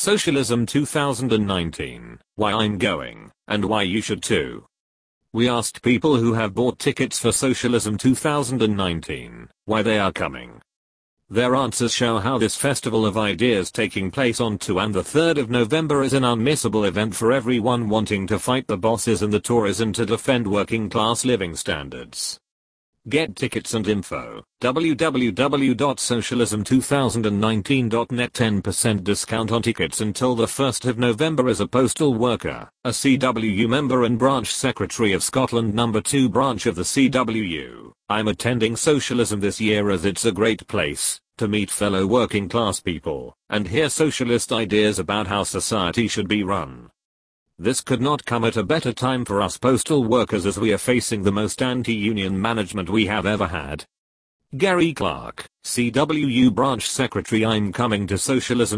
Socialism 2019, why I'm going, and why you should too. We asked people who have bought tickets for Socialism 2019, why they are coming. Their answers show how this festival of ideas taking place on 2 and 3 November is an unmissable event for everyone wanting to fight the bosses and the Tories and to defend working class living standards. Get tickets and info, www.socialism2019.net. 10% discount on tickets until the 1st of November as a postal worker, a CWU member and branch secretary of Scotland No. 2 branch of the CWU. I'm attending Socialism this year as it's a great place to meet fellow working class people and hear socialist ideas about how society should be run. This could not come at a better time for us postal workers as we are facing the most anti-union management we have ever had. Gary Clark, CWU Branch Secretary. I'm coming to Socialism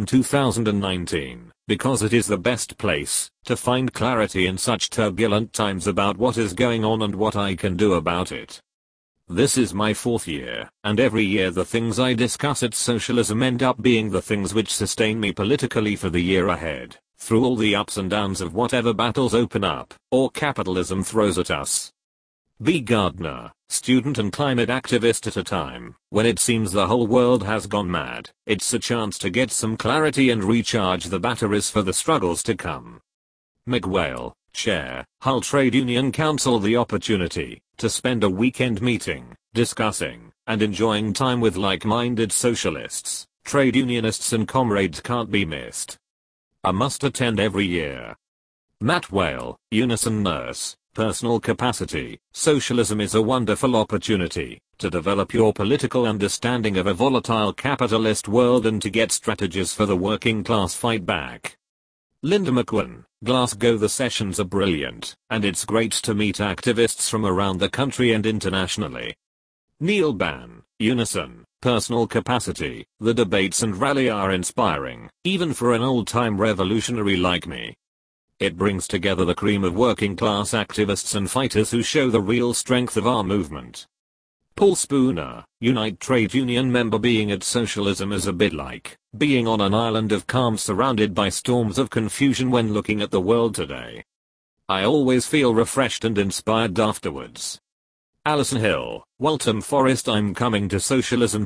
2019 because it is the best place to find clarity in such turbulent times about what is going on and what I can do about it. This is my 4th year, and every year the things I discuss at Socialism end up being the things which sustain me politically for the year ahead, through all the ups and downs of whatever battles open up, or capitalism throws at us. B. Gardner, student and climate activist. At a time when it seems the whole world has gone mad, it's a chance to get some clarity and recharge the batteries for the struggles to come. McWhale, Chair, Hull Trade Union Council. The opportunity to spend a weekend meeting, discussing, and enjoying time with like-minded socialists, trade unionists and comrades can't be missed. A must attend every year. Matt Whale, Unison nurse, personal capacity. Socialism is a wonderful opportunity to develop your political understanding of a volatile capitalist world and to get strategies for the working class fight back. Linda McQuinn, Glasgow. The sessions are brilliant, and it's great to meet activists from around the country and internationally. Neil Ban, Unison, personal capacity. The debates and rally are inspiring, even for an old-time revolutionary like me. It brings together the cream of working class activists and fighters who show the real strength of our movement. Paul Spooner, Unite Trade Union member. Being at Socialism is a bit like being on an island of calm surrounded by storms of confusion when looking at the world today. I always feel refreshed and inspired afterwards. Alison Hill, Waltham Forest. I'm coming to Socialism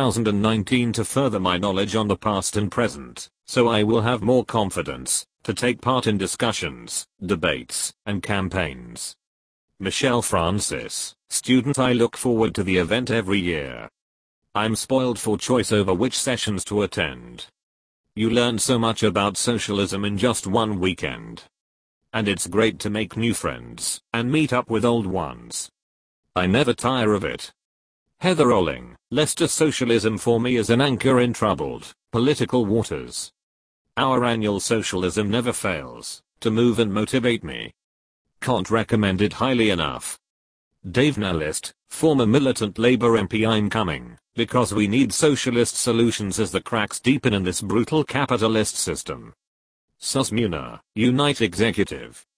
2019 to further my knowledge on the past and present, so I will have more confidence to take part in discussions, debates, and campaigns. Michelle Francis, student. I look forward to the event every year. I'm spoiled for choice over which sessions to attend. You learn so much about socialism in just one weekend. And it's great to make new friends and meet up with old ones. I never tire of it. Heather Olling, Leicester. Socialism for me is an anchor in troubled political waters. Our annual Socialism never fails to move and motivate me. Can't recommend it highly enough. Dave Nallist, former militant Labour MP. I'm coming because we need socialist solutions as the cracks deepen in this brutal capitalist system. Sus Munar, Unite executive.